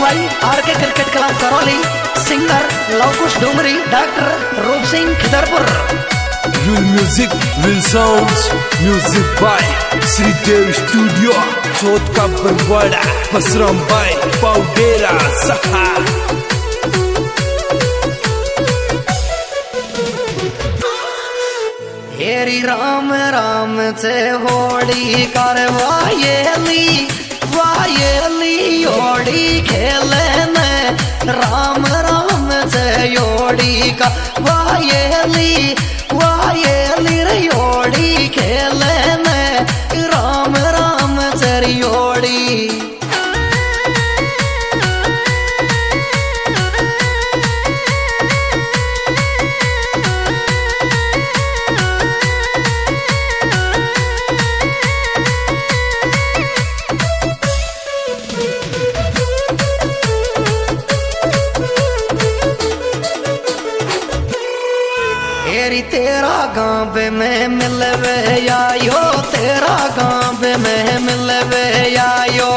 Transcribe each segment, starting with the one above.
भाई RK cricket club Karauli, singer Lavkush Dongri, doctor Roop Singh Khidirpur. Real music, real sounds, music by Sridev Studio, Chot ka Barwada, Pasram by Paudera Saha। हेरी राम राम से होड़ी करवायेली, वायेली होड़ी खेलने, राम राम से होड़ी का वायेली, वायेली रे होड़ी खेलने, राम राम से होड़ी। तेरा गाँव में मिलवे आयो, तेरा गाँव में मिलवे आयो,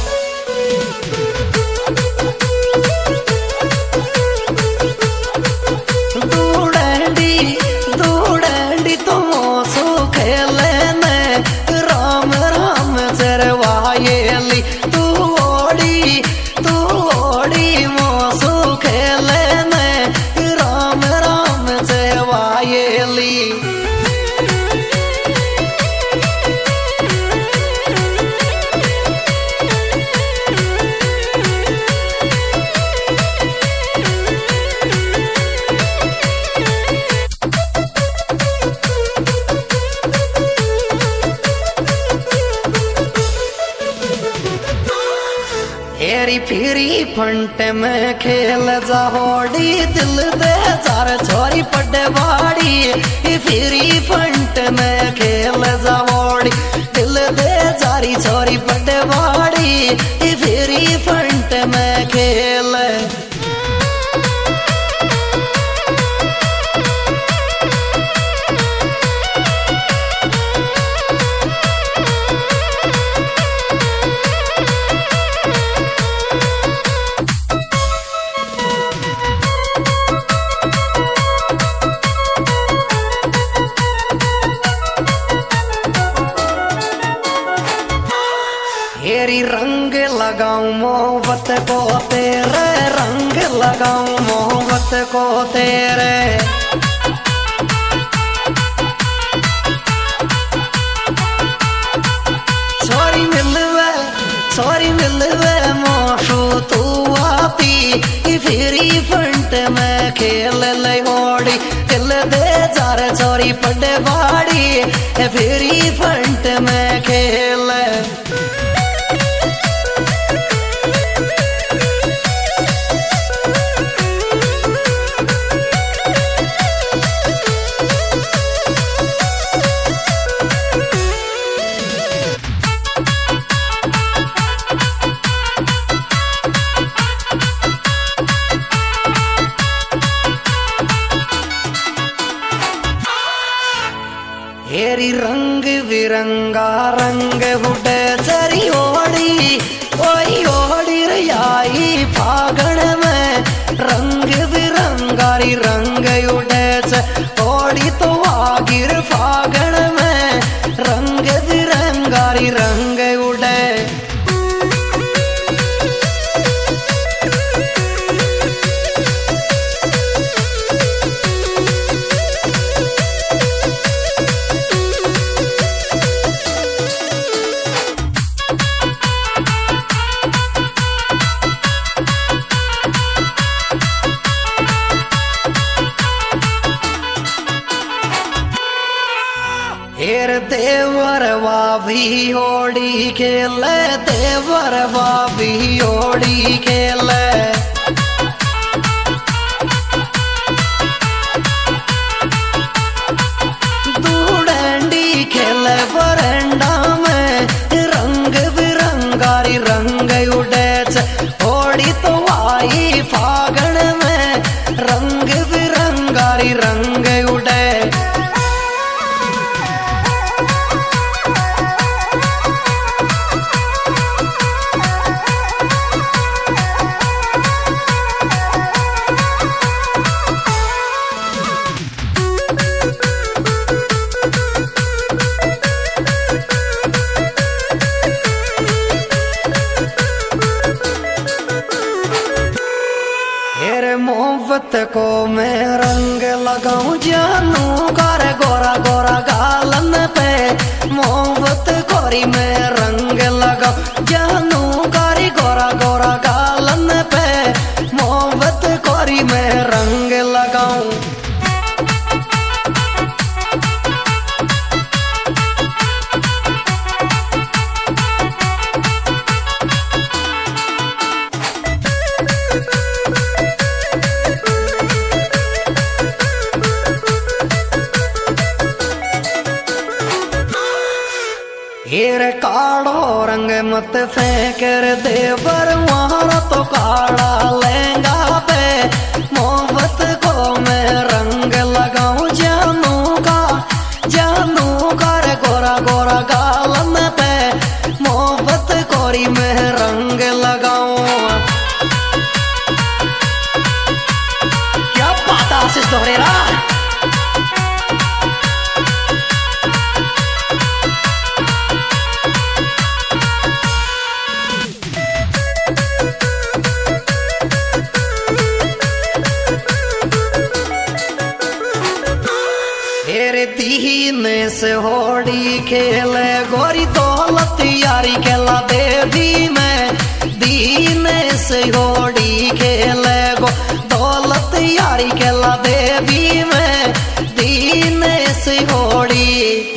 दूड़ेंडी दूड़ेंडी तुम सो खेलने, राम राम सरवायेली, तू ओड़ी मोसो खेलने, राम राम सरवायेली। हेरी फिरी फंट में खेल जाहोड़ी, दिल दे जार छोरी पटवाड़ी, फिरी फंट में खेल जाहोड़ी, दिल दे जारी छोरी पटवाड़ी, फिरी फंट में खेल। हेरी रंग लगाऊं मोहब्बत को तेरे, रंग लगाऊं मोहब्बत को तेरे, छोरी मिलवे मोशू तू आती, फिरी फंट में खेल ले होड़ी, दिल दे जार छोरी पटवाड़ी, फिरी फंट में खेल। हेरी रंग बिरंगा रंग उड़े चरी ओड़ी, ओई ओड़ी रही फागण में, रंग बिरंगारी रंग उड़े ओड़ी तो आगिर फागण में, रंग बिरंगारी रंग उड़े। हेर देवर वावी ओड़ी खेले, देवर वावी ओड़ी खेले, दूड़ेंडी खेले बरंडा में, रंग बिरंगारी रंग उड़े, ओड़ी तो आई फागण में, रंग बिरंगारी रंग उड़े। मोहब्बत को मैं रंग लगाऊं जानू कर गोरा गोरा गालन पे मोहब्बत कोरी में रंग लगाऊं जानू कारी गोरा गोरा गालन पे मोहब्बत कोरी में रंग लगाऊं। हीर काड़ो रंग मत फेंक देवर वहां तो काड़ा लहंगा पे मोहब्बत को मैं रंग लगाऊं जानू का रे गोरा गोरा गालन पे मोहब्बत कोरी में रंग लगाऊं। क्या बात आशीष दोहरेरा। दीने से होड़ी खेले गोरी दौलत यारी केला देवी में दीने से होड़ी खेले गो दौलत यारी केला देवी में दीने से होड़ी।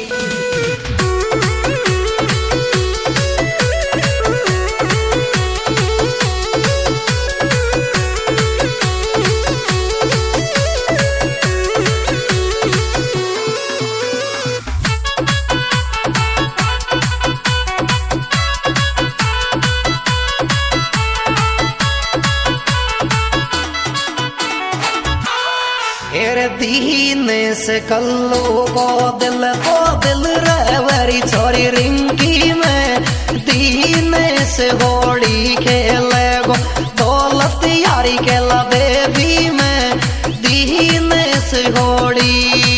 दीने से कल्लू को दिल रहवरी छोरी रिंकी में दीने से होड़ी खेले गो दौलत यारी केला देवी में दीने से होड़ी।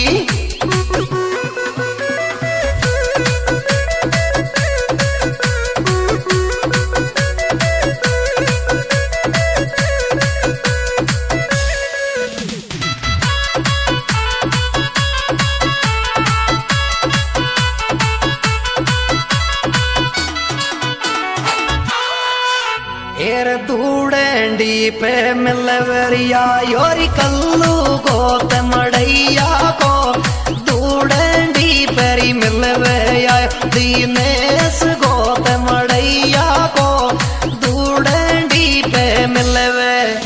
दूडेंडी पे मिलवरिया योरी कल्लू को ते मड़ैया को दूडेंडी पेरी मिलवरिया दीनेश को ते मड़ैया को दूडेंडी पे मिलवे।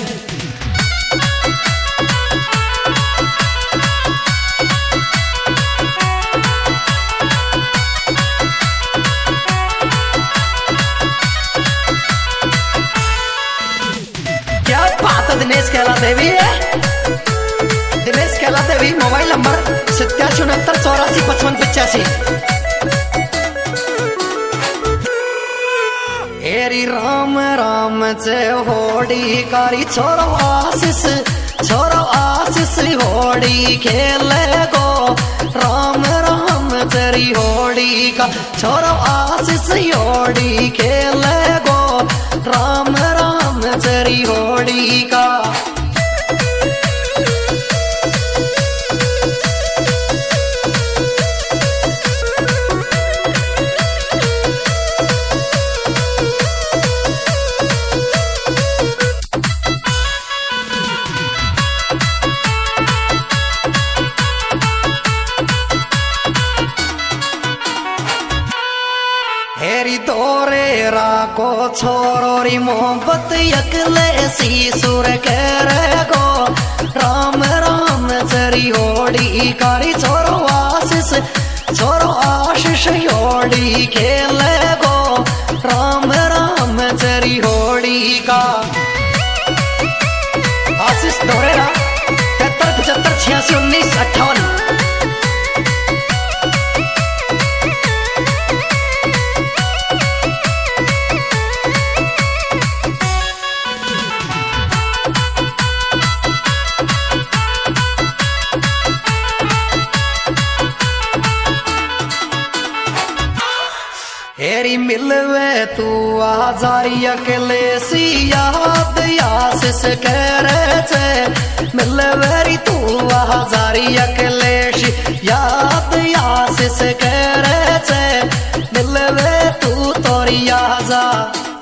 दिनेश कैला देवी है दिनेश कैला देवी मोबाइल नंबर 8769845585। एरी राम राम से होड़ी कारी छोरो आशीष होड़ी खेले गो राम राम तेरी होड़ी का छोरो आशीष होड़ी खेले गो राम राम तेरी होड़ी का। हेरी तोरे राको छोरोरी मोहब्बत यकले सी सुर करे गो राम राम तेरी होड़ी कारी छोरो आशीष होड़ी खेले गो राम राम तेरी होड़ी का। आशीष दोहरेरा 73 75 86 19 58। हेरी मिल मिलवे तू आजारी अकेले सी याद आशीष करे छे मिलवेरी तू आजारी अकेले सी याद आशीष करे छे मिलवे तू तोरी आजा।